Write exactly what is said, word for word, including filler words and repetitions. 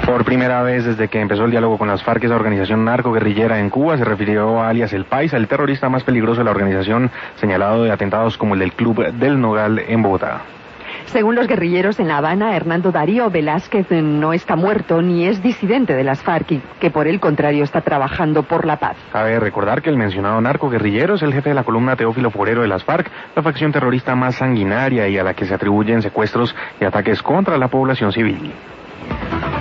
Por primera vez desde que empezó el diálogo con las FARC, esa organización narco-guerrillera en Cuba, se refirió a alias El Paisa, el terrorista más peligroso de la organización, señalado de atentados como el del Club del Nogal en Bogotá. Según los guerrilleros en La Habana, Hernando Darío Velázquez no está muerto ni es disidente de las FARC y que por el contrario está trabajando por la paz. Cabe recordar que el mencionado narco-guerrillero es el jefe de la columna Teófilo Forero de las FARC, la facción terrorista más sanguinaria y a la que se atribuyen secuestros y ataques contra la población civil.